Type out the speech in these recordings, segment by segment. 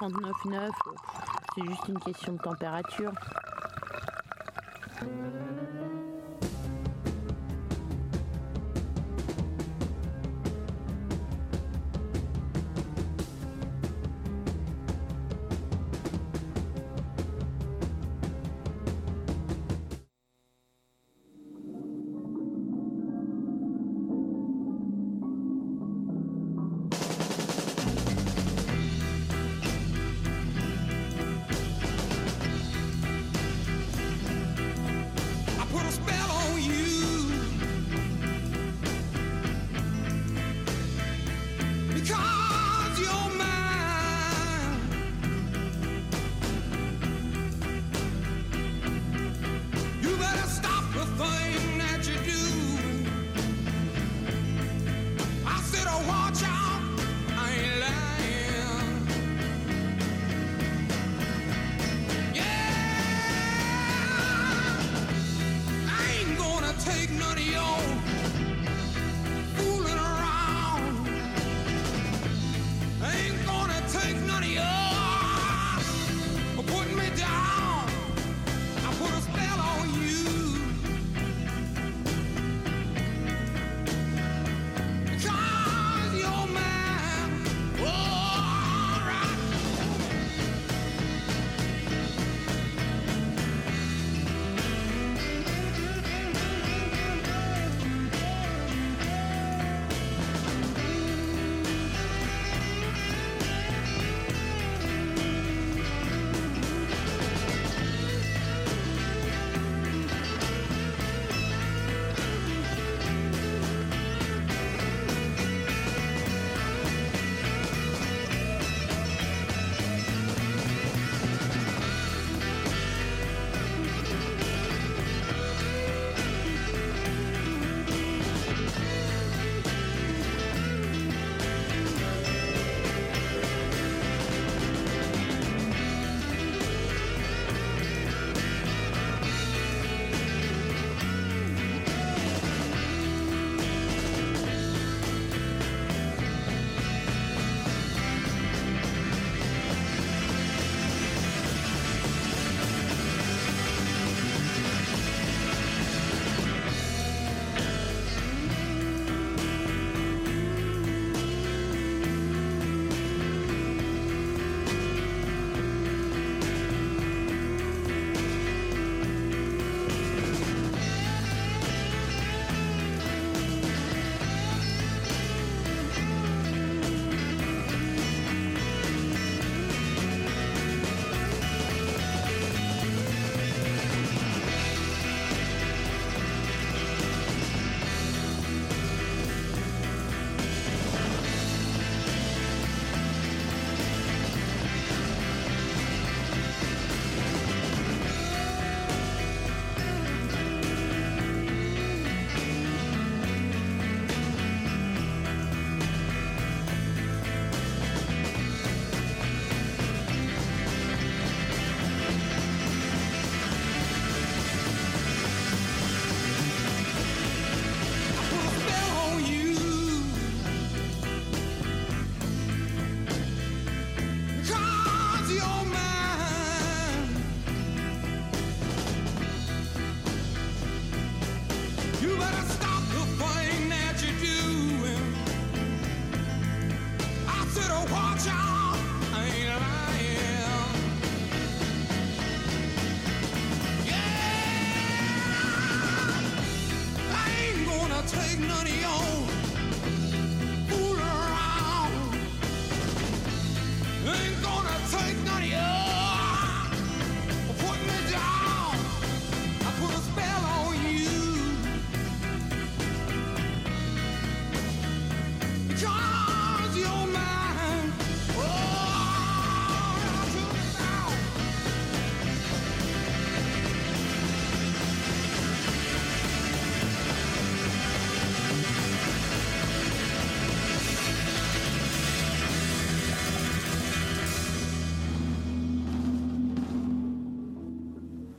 39,9, c'est juste une question de température.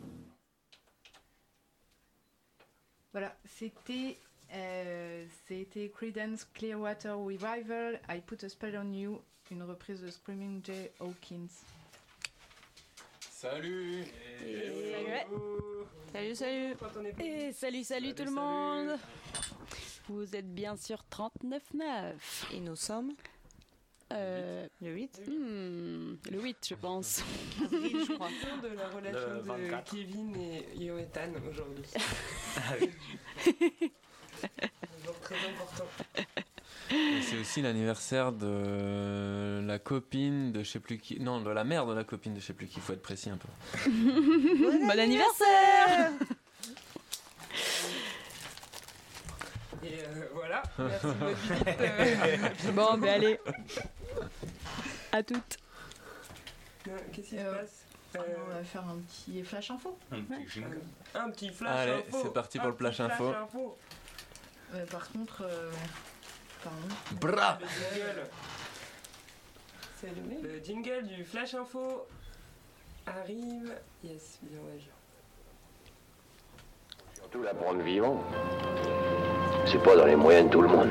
Voilà, c'était c'était Creedence Clearwater Revival, I Put a Spell on You, une reprise de Screaming Jay Hawkins. Salut. Salut. Et salut tout le monde. Vous êtes bien sur 39.9. Et nous sommes le 8 Le 8, je pense. avril, je crois. De la relation de Kevin et Yoetan aujourd'hui. Ah oui. Un jour très important. Et c'est aussi l'anniversaire de la copine de je sais plus qui. Non, de la mère de la copine de je sais plus qui. Il faut être précis un peu. Bon anniversaire. Et voilà, merci de votre visite. Bon, ben allez. À toutes. Qu'est-ce qui se passe On va faire un petit flash info. Un petit flash Allez, info. c'est parti pour le flash info. Par contre, pardon. Bra. Le jingle. C'est allumé. Le jingle du flash info arrive. Yes, bien ouais. Surtout la prendre vivant, c'est pas dans les moyens de tout le monde.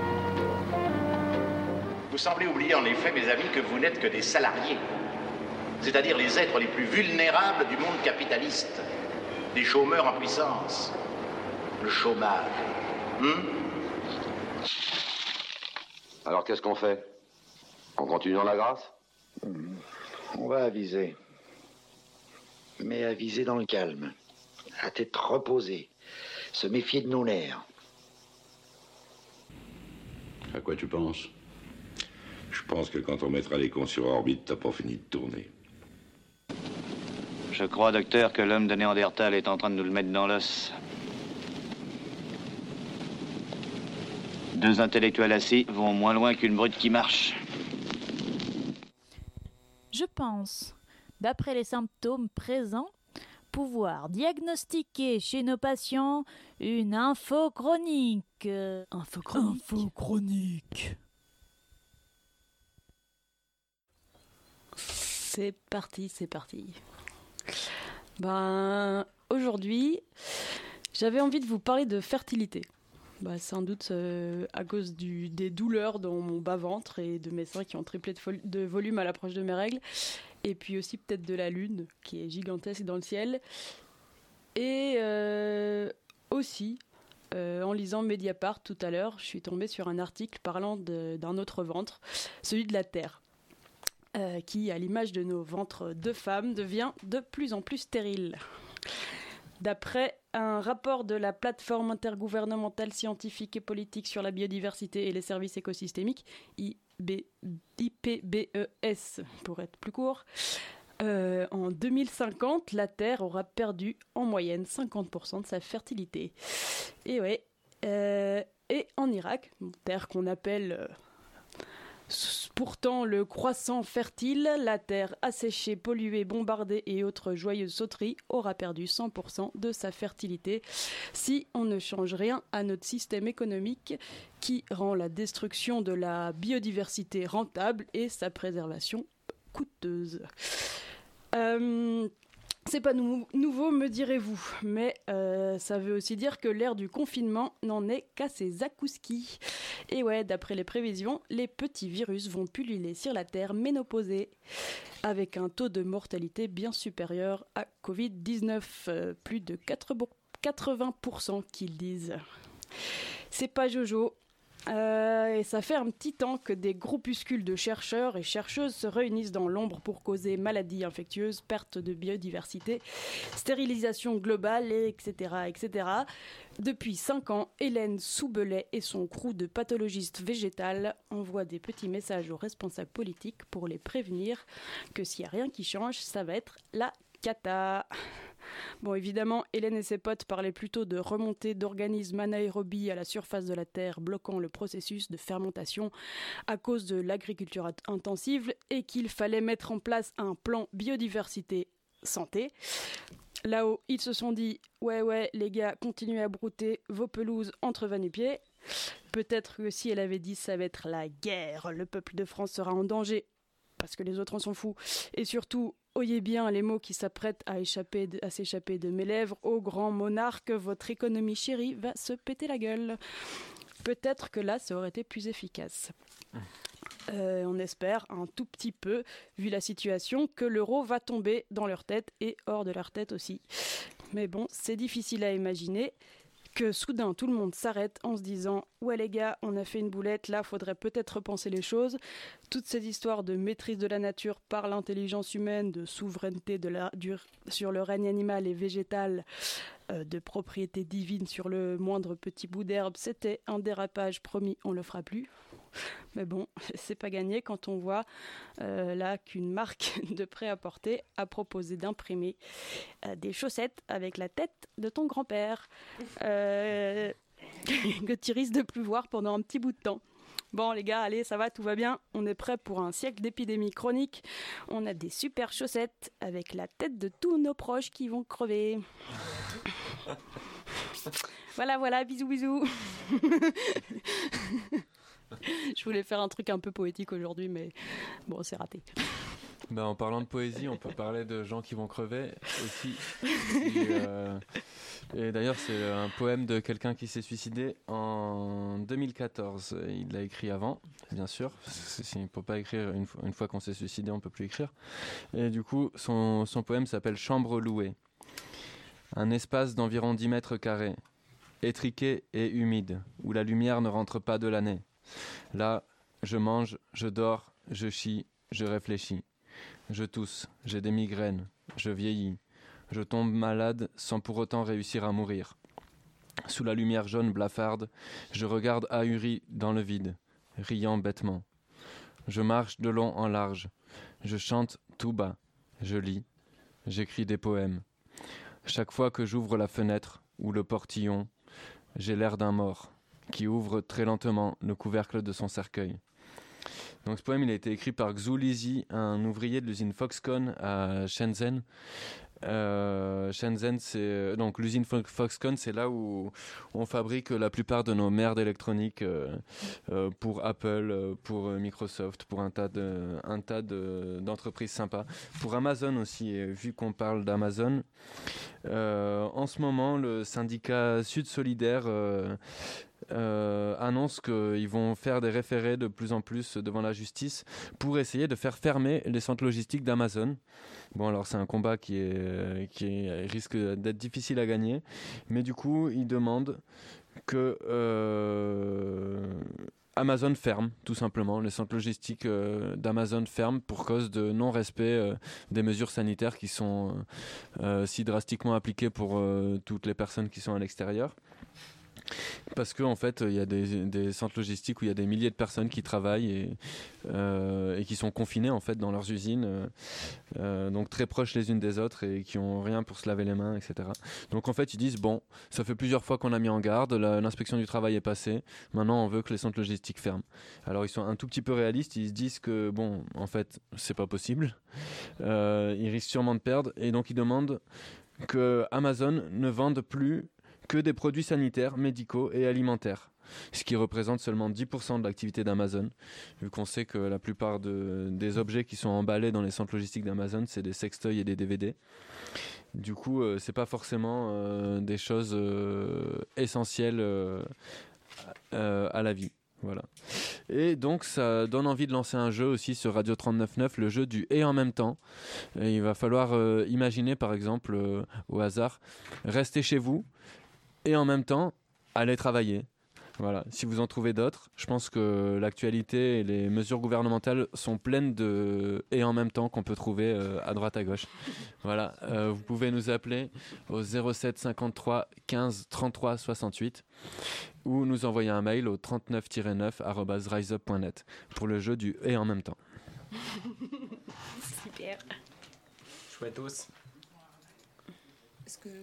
Vous semblez oublier en effet, mes amis, que vous n'êtes que des salariés, c'est-à-dire les êtres les plus vulnérables du monde capitaliste, des chômeurs en puissance, le chômage. Alors qu'est-ce qu'on fait? On continue dans la grâce? On va aviser. Mais aviser dans le calme. À tête reposée. Se méfier de nos nerfs. À quoi tu penses? Je pense que quand on mettra les cons sur orbite, t'as pas fini de tourner. Je crois, docteur, que l'homme de Néandertal est en train de nous le mettre dans l'os. Deux intellectuels assis vont moins loin qu'une brute qui marche. Je pense, d'après les symptômes présents, pouvoir diagnostiquer chez nos patients une info chronique. Info chronique. C'est parti. Ben, aujourd'hui, j'avais envie de vous parler de fertilité. Sans doute à cause des douleurs dans mon bas-ventre et de mes seins qui ont triplé de volume à l'approche de mes règles. Et puis aussi peut-être de la lune qui est gigantesque dans le ciel. Et aussi, en lisant Mediapart tout à l'heure, je suis tombée sur un article parlant d'un autre ventre, celui de la Terre. Qui, à l'image de nos ventres de femmes, devient de plus en plus stérile. D'après un rapport de la plateforme intergouvernementale scientifique et politique sur la biodiversité et les services écosystémiques, IPBES pour être plus court, en 2050, la Terre aura perdu en moyenne 50% de sa fertilité. Et ouais, et en Irak, une terre qu'on appelle... pourtant le croissant fertile, la terre asséchée, polluée, bombardée et autres joyeuses sauteries aura perdu 100% de sa fertilité si on ne change rien à notre système économique qui rend la destruction de la biodiversité rentable et sa préservation coûteuse. C'est pas nouveau, me direz-vous, mais ça veut aussi dire que l'ère du confinement n'en est qu'à ses accouskis. Et ouais, d'après les prévisions, les petits virus vont pulluler sur la Terre ménopausée, avec un taux de mortalité bien supérieur à Covid-19, plus de 80% qu'ils disent. C'est pas Jojo. Et ça fait un petit temps que des groupuscules de chercheurs et chercheuses se réunissent dans l'ombre pour causer maladies infectieuses, perte de biodiversité, stérilisation globale, etc. Depuis 5 ans, Hélène Soubelet et son crew de pathologistes végétales envoient des petits messages aux responsables politiques pour les prévenir que s'il n'y a rien qui change, ça va être la cata. Bon, évidemment, Hélène et ses potes parlaient plutôt de remontée d'organismes anaérobies à la surface de la Terre, bloquant le processus de fermentation à cause de l'agriculture intensive et qu'il fallait mettre en place un plan biodiversité santé. Là-haut, ils se sont dit « Ouais, les gars, continuez à brouter vos pelouses entre va-nu-pieds. » Peut-être que si elle avait dit « Ça va être la guerre, le peuple de France sera en danger. » Parce que les autres en sont fous. Et surtout, oyez bien les mots qui s'apprêtent à s'échapper de mes lèvres. Ô grand monarque, votre économie chérie va se péter la gueule. Peut-être que là, ça aurait été plus efficace. On espère un tout petit peu, vu la situation, que l'euro va tomber dans leur tête et hors de leur tête aussi. Mais bon, c'est difficile à imaginer que soudain tout le monde s'arrête en se disant « Ouais les gars, on a fait une boulette, là faudrait peut-être repenser les choses ». Toutes ces histoires de maîtrise de la nature par l'intelligence humaine, de souveraineté sur le règne animal et végétal, de propriété divine sur le moindre petit bout d'herbe, c'était un dérapage, promis, on le fera plus. Mais bon, c'est pas gagné quand on voit là qu'une marque de prêt-à-porter a proposé d'imprimer des chaussettes avec la tête de ton grand-père que tu risques de plus voir pendant un petit bout de temps. Bon les gars, allez, ça va, tout va bien. On est prêts pour un siècle d'épidémie chronique. On a des super chaussettes avec la tête de tous nos proches qui vont crever. Voilà, bisous. Je voulais faire un truc un peu poétique aujourd'hui, mais bon, c'est raté. En parlant de poésie, on peut parler de gens qui vont crever aussi. Et d'ailleurs, c'est un poème de quelqu'un qui s'est suicidé en 2014. Il l'a écrit avant, bien sûr. Il ne peut pas écrire une fois qu'on s'est suicidé, on ne peut plus écrire. Et du coup, son poème s'appelle « Chambre louée ». Un espace d'environ 10 mètres carrés, étriqué et humide, où la lumière ne rentre pas de l'année. Là, je mange, je dors, je chie, je réfléchis. Je tousse, j'ai des migraines, je vieillis. Je tombe malade sans pour autant réussir à mourir. Sous la lumière jaune blafarde, je regarde ahuri dans le vide, riant bêtement. Je marche de long en large, je chante tout bas, je lis, j'écris des poèmes. Chaque fois que j'ouvre la fenêtre ou le portillon, j'ai l'air d'un mort qui ouvre très lentement le couvercle de son cercueil. Donc ce poème, il a été écrit par Xu Lizhi, un ouvrier de l'usine Foxconn à Shenzhen. Shenzhen, c'est donc l'usine Foxconn, c'est là où on fabrique la plupart de nos merdes électroniques pour Apple, pour Microsoft, pour un tas d'entreprises sympas, pour Amazon aussi. Et vu qu'on parle d'Amazon, en ce moment, le syndicat Sud Solidaire annonce qu'ils vont faire des référés de plus en plus devant la justice pour essayer de faire fermer les centres logistiques d'Amazon. Bon, alors c'est un combat qui risque d'être difficile à gagner, mais du coup, ils demandent que Amazon ferme, tout simplement. Les centres logistiques d'Amazon ferment pour cause de non-respect des mesures sanitaires qui sont si drastiquement appliquées pour toutes les personnes qui sont à l'extérieur. Parce qu'en fait, il y a des centres logistiques où il y a des milliers de personnes qui travaillent et qui sont confinées en fait dans leurs usines, donc très proches les unes des autres et qui ont rien pour se laver les mains, etc. Donc en fait, ils disent bon, ça fait plusieurs fois qu'on a mis en garde, l'inspection du travail est passée, maintenant on veut que les centres logistiques ferment. Alors ils sont un tout petit peu réalistes, ils se disent que bon, en fait, c'est pas possible, ils risquent sûrement de perdre et donc ils demandent que Amazon ne vende plus que des produits sanitaires, médicaux et alimentaires, ce qui représente seulement 10% de l'activité d'Amazon, vu qu'on sait que la plupart des objets qui sont emballés dans les centres logistiques d'Amazon, c'est des sextoys et des DVD. Du coup, c'est pas forcément des choses essentielles à la vie. Voilà. Et donc ça donne envie de lancer un jeu aussi sur Radio 39.9, le jeu du « et en même temps ». Et il va falloir imaginer par exemple, au hasard, rester chez vous et en même temps aller travailler. Voilà. Si vous en trouvez d'autres, je pense que l'actualité et les mesures gouvernementales sont pleines de « et en même temps » qu'on peut trouver à droite à gauche. Voilà. Vous pouvez nous appeler au 07 53 15 33 68 ou nous envoyer un mail au 39-9@riseup.net pour le jeu du « et en même temps ». Super. Chouettos. Est-ce que...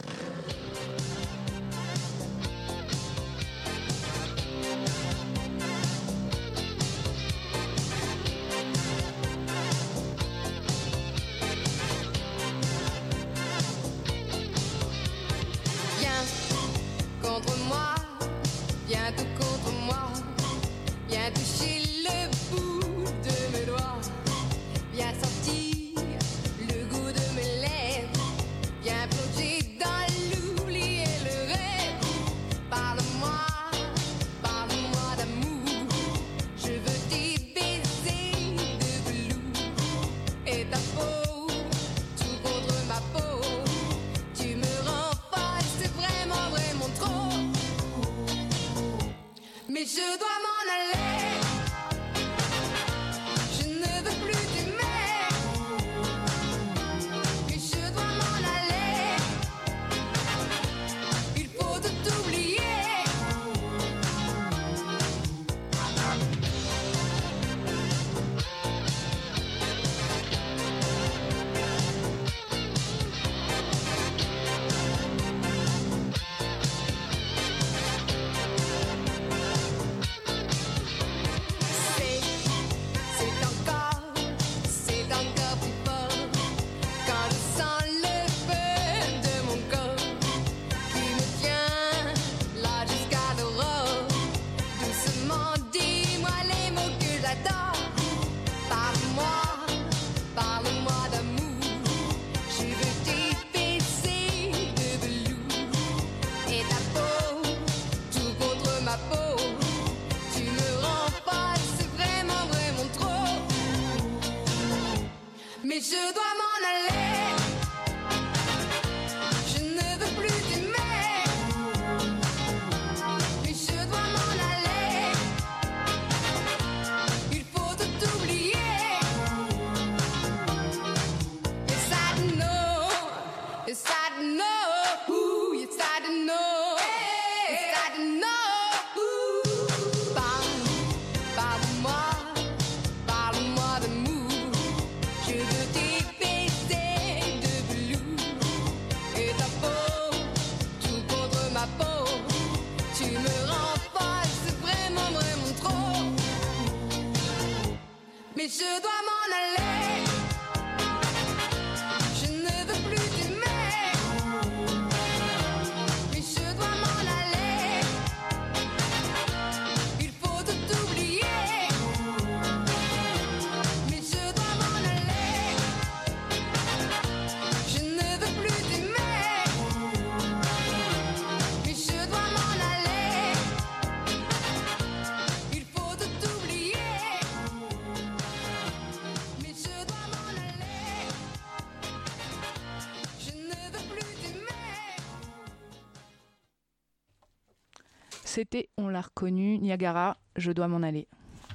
Contre moi, viens tout contre moi, viens toucher le bout de mes doigts, viens sentir le goût de mes lèvres, viens plonger dans l'oubli et Mais je dois m'en aller. Je ne veux plus t'aimer. Mais je dois m'en aller. Il faut tout oublier. C'est encore plus fort quand je sens le feu de mon corps qui me tient là jusqu'à l'aurore. Doucement, dis-moi les mots que j'adore. Parle-moi d'amour. Je veux t'épaiser de velours et ta peau, tout contre ma peau. Tu me rends folle, c'est vraiment, vraiment trop. Mais je dois m'en aller. Je ne veux plus t'aimer. Mais je dois m'en aller. Il faut tout oublier. Yes, I know. Yes, I know. Ooh, yes, I know. Yes, I know. Ooh. Parle-moi d'amour. Je veux t'épaiser de velours et ta peau, tout contre ma peau. Tu me rends folle, c'est vraiment, vraiment trop. Mais je dois m'en aller. Je ne veux plus t'aimer. Mais je dois m'en aller. Il faut tout oublier. Mais je dois m'en aller. Je ne veux plus t'aimer. Mais je dois m'en aller. Il faut tout oublier. Mais je dois m'en aller. Je ne veux plus t'aimer. C'était, on l'a reconnu, Niagara, je dois m'en aller.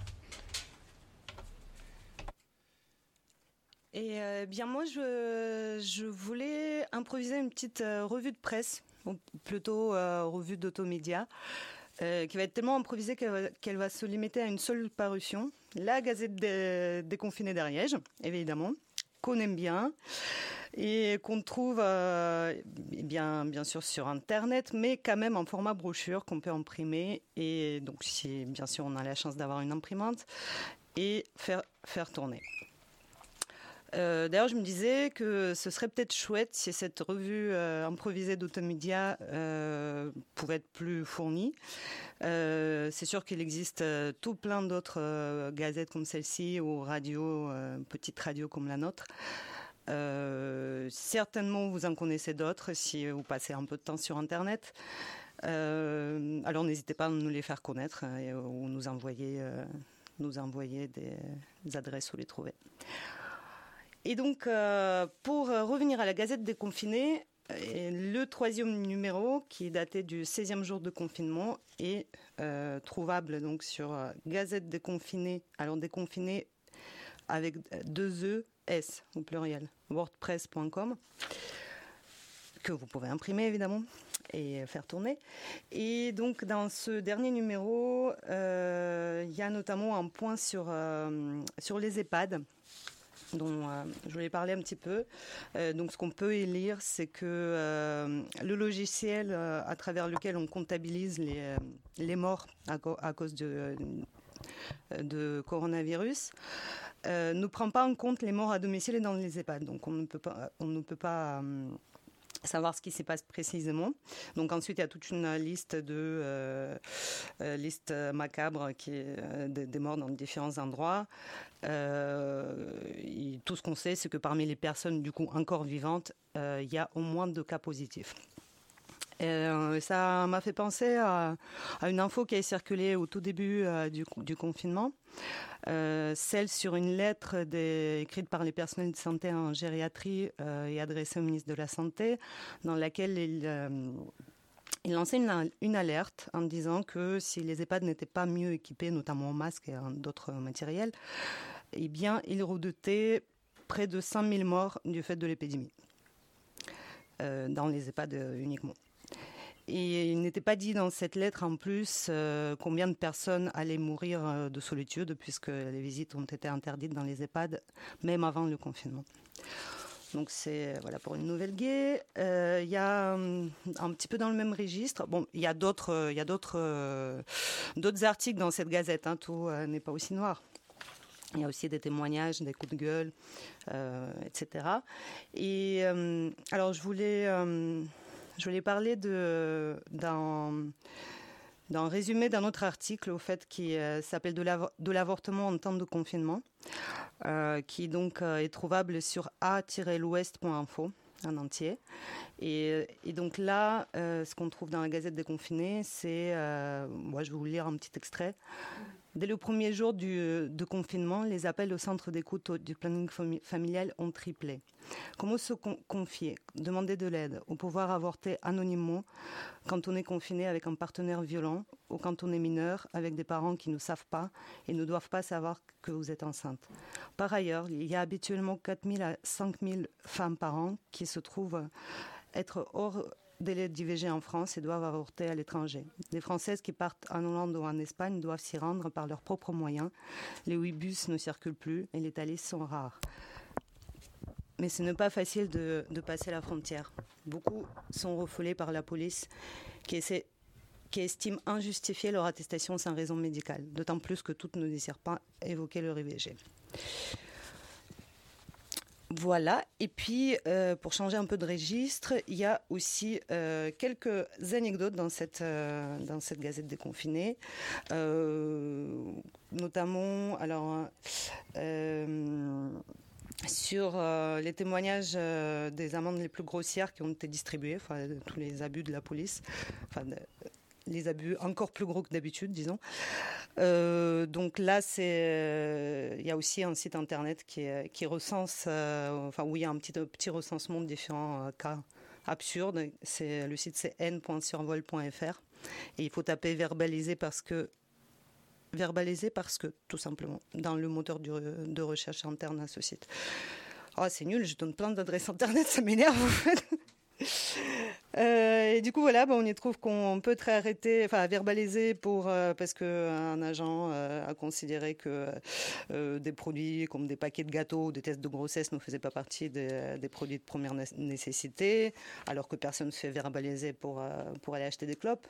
Et bien moi, je voulais improviser une petite revue de presse, ou plutôt revue d'automédia, qui va être tellement improvisée qu'elle va se limiter à une seule parution, la Gazette des Confinés d'Ariège, évidemment, qu'on aime bien, et qu'on trouve bien sûr sur Internet, mais quand même en format brochure qu'on peut imprimer, et donc si bien sûr on a la chance d'avoir une imprimante, et faire tourner. D'ailleurs, je me disais que ce serait peut-être chouette si cette revue improvisée d'Automédia pouvait être plus fournie. C'est sûr qu'il existe tout plein d'autres gazettes comme celle-ci ou petites radios comme la nôtre. Certainement, vous en connaissez d'autres si vous passez un peu de temps sur Internet. Alors, n'hésitez pas à nous les faire connaître ou nous envoyer des adresses où les trouver. Et donc, pour revenir à la Gazette des Confinés, le 3e numéro, qui est daté du 16e jour de confinement, est trouvable donc sur Gazette des Confinés, alors Déconfinés avec 2 E, S au pluriel, wordpress.com, que vous pouvez imprimer évidemment et faire tourner. Et donc dans ce dernier numéro, il y a notamment un point sur les EHPAD, dont je voulais parler un petit peu. Donc ce qu'on peut y lire, c'est que le logiciel à travers lequel on comptabilise les morts à cause de coronavirus ne prend pas en compte les morts à domicile et dans les EHPAD. Donc on ne peut pas savoir ce qui s'y passe précisément. Donc ensuite, il y a toute une liste liste macabre qui est des morts dans différents endroits. Et tout ce qu'on sait, c'est que parmi les personnes du coup encore vivantes, il y a au moins 2 cas positifs. Ça m'a fait penser à une info qui a circulé au tout début du confinement, celle sur une lettre écrite par les personnels de santé en gériatrie et adressée au ministre de la Santé, dans laquelle Il lançait une alerte en disant que si les EHPAD n'étaient pas mieux équipés, notamment en masques et en d'autres matériels, eh bien, il redoutait près de 100 000 morts du fait de l'épidémie, dans les EHPAD uniquement. Et il n'était pas dit dans cette lettre, en plus, combien de personnes allaient mourir de solitude, puisque les visites ont été interdites dans les EHPAD, même avant le confinement. Donc c'est voilà pour une nouvelle gay. Il y a un petit peu dans le même registre. Bon, il y a d'autres articles dans cette gazette. Hein, tout n'est pas aussi noir. Il y a aussi des témoignages, des coups de gueule, etc. Et alors je voulais parler d'un résumé d'un autre article au fait qui s'appelle de l'avortement en temps de confinement, qui donc est trouvable sur a-l'ouest.info en entier. Et donc là, ce qu'on trouve dans la Gazette des Confinés, c'est, moi je vais vous lire un petit extrait. Dès le premier jour de confinement, les appels au centre d'écoute du planning familial ont triplé. Comment se confier, demander de l'aide, ou pouvoir avorter anonymement quand on est confiné avec un partenaire violent ou quand on est mineur avec des parents qui ne savent pas et ne doivent pas savoir que vous êtes enceinte. Par ailleurs, il y a habituellement 4 000 à 5 000 femmes par an qui se trouvent être hors délai d'IVG en France et doivent avorter à l'étranger. Les Françaises qui partent en Hollande ou en Espagne doivent s'y rendre par leurs propres moyens. Les bus ne circulent plus et les Thalys sont rares. Mais ce n'est pas facile de passer la frontière. Beaucoup sont refoulés par la police qui estime injustifier leur attestation sans raison médicale, d'autant plus que toutes ne désirent pas évoquer leur IVG. Voilà, et puis pour changer un peu de registre, il y a aussi quelques anecdotes dans cette Gazette des Confinés, notamment sur les témoignages des amendes les plus grossières qui ont été distribuées, enfin, tous les abus de la police, enfin, les abus encore plus gros que d'habitude, disons. Donc là, il y a aussi un site internet qui recense, où il y a un petit recensement de différents cas absurdes. Le site, c'est n.survol.fr. Et il faut taper verbaliser parce que, tout simplement, dans le moteur de recherche interne à ce site. Oh, c'est nul, je donne plein d'adresses internet, ça m'énerve en fait. Et du coup, voilà, on y trouve qu'on peut être arrêté, enfin verbalisé parce qu'un agent a considéré que des produits comme des paquets de gâteaux ou des tests de grossesse ne faisaient pas partie des produits de première nécessité, alors que personne ne se fait verbaliser pour aller acheter des clopes.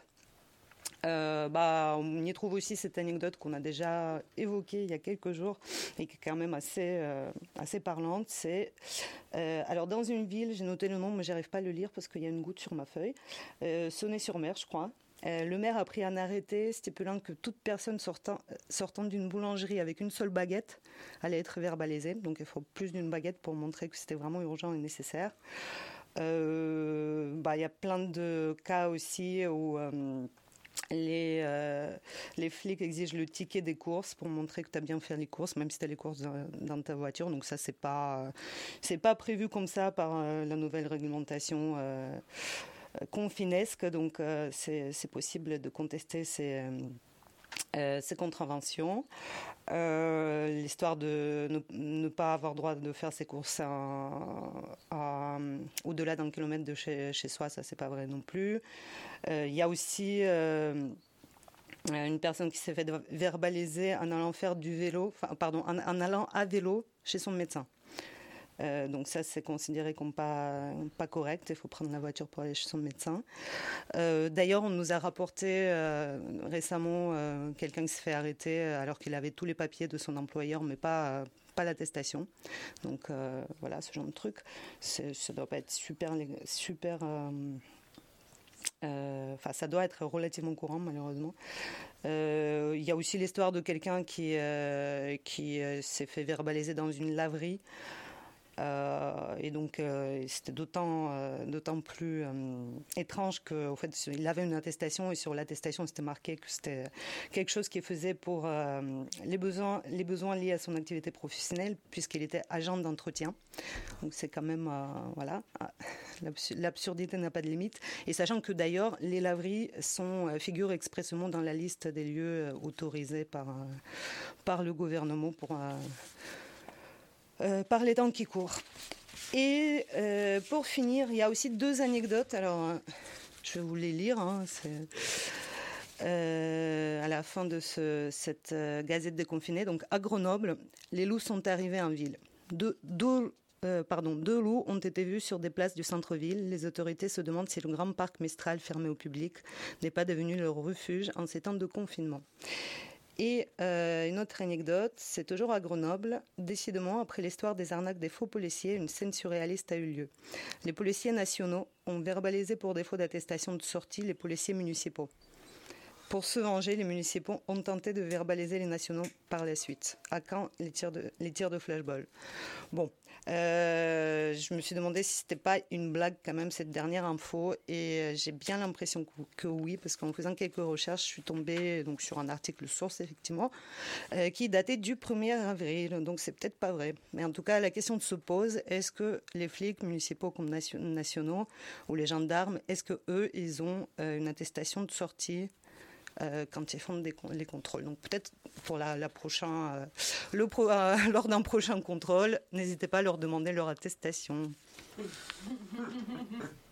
On y trouve aussi cette anecdote qu'on a déjà évoquée il y a quelques jours et qui est quand même assez parlante. C'est alors dans une ville, j'ai noté le nom mais j'arrive pas à le lire parce qu'il y a une goutte sur ma feuille. Sonnay-sur-Mer, je crois. Le maire a pris un arrêté stipulant que toute personne sortant d'une boulangerie avec une seule baguette allait être verbalisée. Donc il faut plus d'une baguette pour montrer que c'était vraiment urgent et nécessaire. Il y a plein de cas aussi où les flics exigent le ticket des courses pour montrer que tu as bien fait les courses, même si tu as les courses dans ta voiture. Donc ça, c'est pas prévu comme ça par la nouvelle réglementation confinesque. Donc c'est possible de contester ces contraventions. L'histoire de ne pas avoir droit de faire ses courses au-delà d'un kilomètre de chez soi, ça c'est pas vrai non plus. Il y a aussi une personne qui s'est fait verbaliser en allant faire en allant à vélo chez son médecin. Donc ça, c'est considéré comme pas correct. Il faut prendre la voiture pour aller chez son médecin. D'ailleurs, on nous a rapporté récemment quelqu'un qui s'est fait arrêter alors qu'il avait tous les papiers de son employeur, mais pas l'attestation. Donc voilà, ce genre de truc. Ça doit pas être super. Ça doit être relativement courant, malheureusement. Il y a aussi l'histoire de quelqu'un qui s'est fait verbaliser dans une laverie. Et donc, c'était d'autant plus étrange qu'en fait, il avait une attestation et sur l'attestation, c'était marqué que c'était quelque chose qu'il faisait pour les besoins liés à son activité professionnelle, puisqu'il était agent d'entretien. Donc, c'est quand même, voilà, l'absurdité n'a pas de limite. Et sachant que d'ailleurs, les laveries figurent expressément dans la liste des lieux autorisés par le gouvernement par les temps qui courent. Et pour finir, il y a aussi 2 anecdotes. Alors, je vais vous les lire. À la fin de cette gazette déconfinée. Donc, à Grenoble, les loups sont arrivés en ville. Deux loups ont été vus sur des places du centre-ville. Les autorités se demandent si le grand parc Mistral fermé au public n'est pas devenu leur refuge en ces temps de confinement. Et une autre anecdote, c'est toujours à Grenoble. Décidément, après l'histoire des arnaques des faux policiers, une scène surréaliste a eu lieu. Les policiers nationaux ont verbalisé pour défaut d'attestation de sortie les policiers municipaux. Pour se venger, les municipaux ont tenté de verbaliser les nationaux par la suite. À quand les tirs de flashball? Bon, je me suis demandé si c'était pas une blague quand même cette dernière info, et j'ai bien l'impression que oui, parce qu'en faisant quelques recherches, je suis tombée donc sur un article source effectivement qui datait du 1er avril, donc c'est peut-être pas vrai. Mais en tout cas, la question se pose, est-ce que les flics municipaux comme nationaux ou les gendarmes, est-ce que eux ils ont une attestation de sortie quand ils font les contrôles. Donc peut-être pour lors d'un prochain contrôle, n'hésitez pas à leur demander leur attestation.